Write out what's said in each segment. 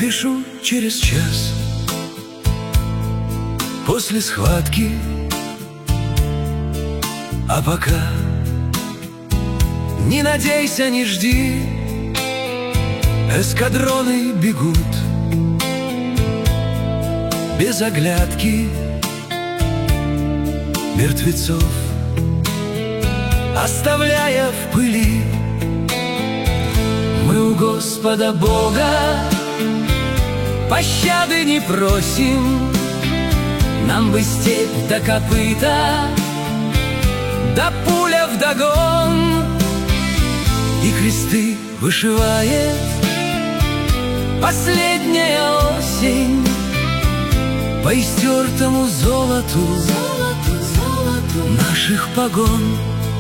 Напишу через час, после схватки. А пока не надейся, не жди, эскадроны бегут без оглядки мертвецов, оставляя в пыли. Мы у Господа Бога пощады не просим, нам бы степь до копыта, да пуля вдогон. И кресты вышивает последняя осень по истертому золоту наших погон.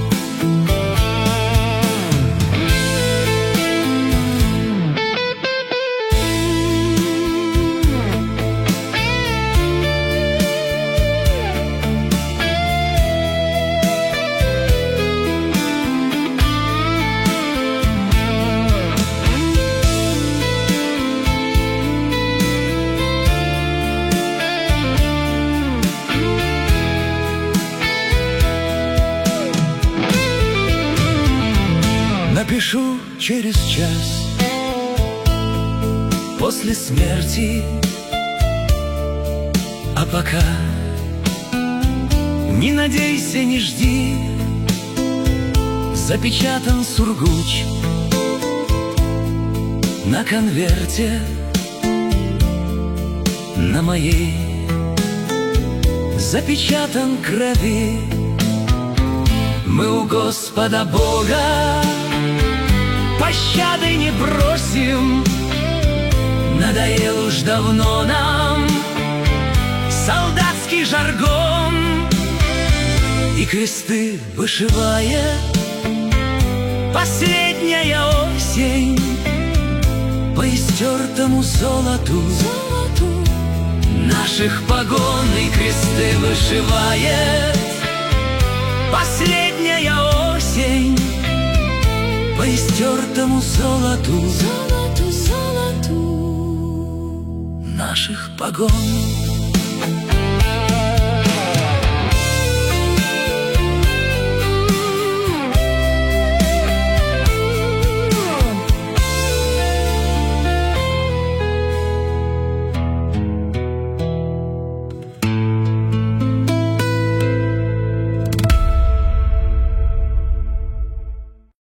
Напишу через час, после смерти. А пока не надейся, не жди, запечатан сургуч на конверте на моей, запечатан крови. Мы у Господа Бога пощады не просим, надоел уж давно нам солдатский жаргон. И кресты вышивает последняя осень по истертому золоту наших погон. И кресты вышивает последняя осень по истертому золоту наших погон.